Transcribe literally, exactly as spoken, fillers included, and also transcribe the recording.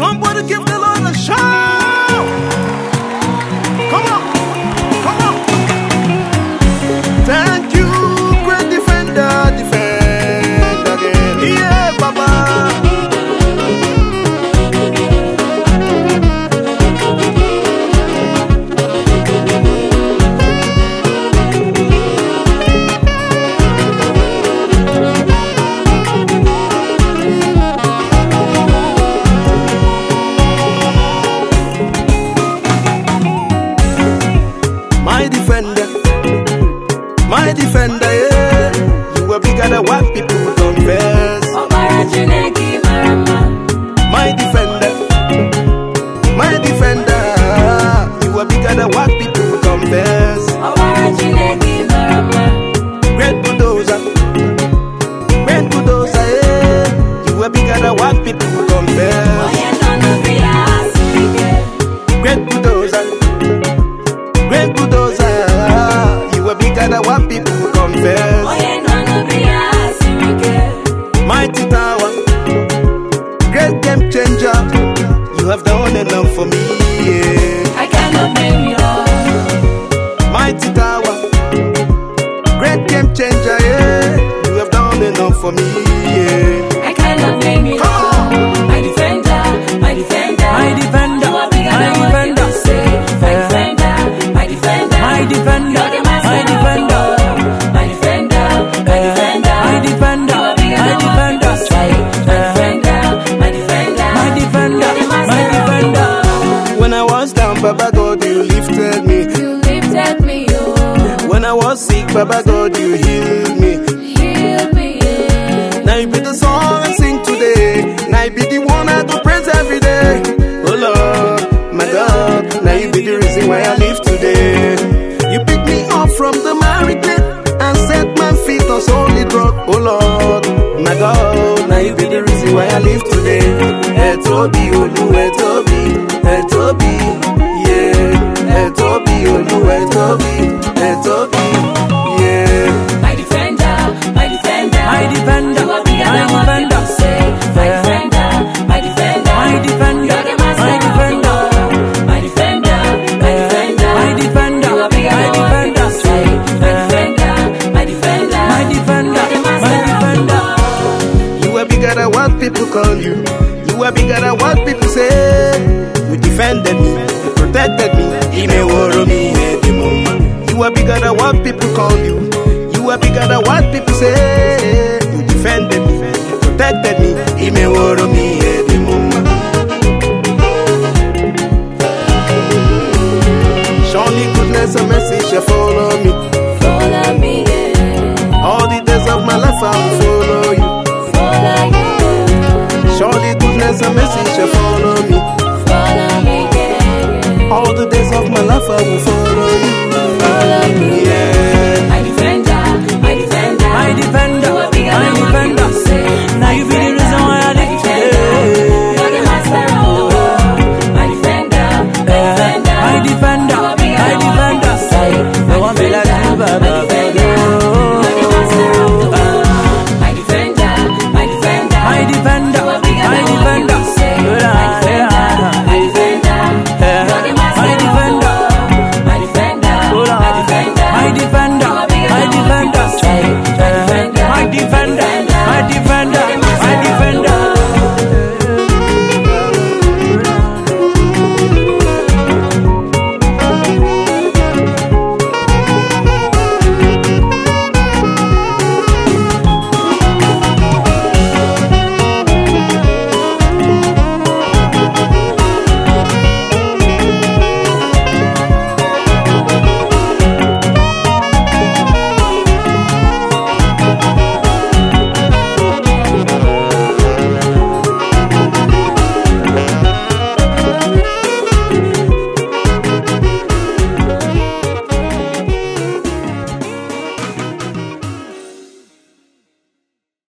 Somebody give the Lord a shout. Come on, come on. Thank you, great defender, defend again. Yeah, Baba. My defender, my defender, yeah. You are bigger than what people confess. My defender, my defender, you are bigger than what people confess. Great bulldozer, great bulldozer, yeah. You are bigger than what people confess. Great bulldozer. Great bulldozer, you are bigger than what people confess. Mighty tower, great game changer, you have done enough for me. Yeah. I cannot name you all. Mighty tower, great game changer, yeah. You have done enough for me. Yeah. I cannot name you all. My defender, my defender, My defender, you are bigger my than what defender. people say. My defender, my defender, My defender, you're the master my of defender. all. My defender, my defender, My defender, you are bigger my than what defender. people say. My defender, my defender, My defender, you're the master my of defender. all. When I was down, Baba God, you lifted me. You lifted me, oh, When I was sick, Baba God, you healed me. healed me, yeah. Now you be the song I sing today. Now you be the one I go praise every day. Oh Lord, my God, now you be the reason why I live today. You pick me up from the miry clay and set my feet on solid rock. Oh Lord, my God, now you be the reason why I live today. Etobi, Olu, Etobi, Etobi, yeah. Etobi, Olu, Etobi, Etobi, yeah. My defender, my defender, My defender, you are bigger my than what defender. people say. My defender, my defender, My defender, you're the master my of defender. all. My defender, my defender, My defender, you are bigger my than what defender. people say. My defender, my defender, My defender, you're the my master defender. of all. You are bigger than what people call you. You are bigger than what people say. You defended me, you protected me. Imeworo mi edimoma. You are bigger than what people call you. You are bigger than what people say. You defended me, you protected me.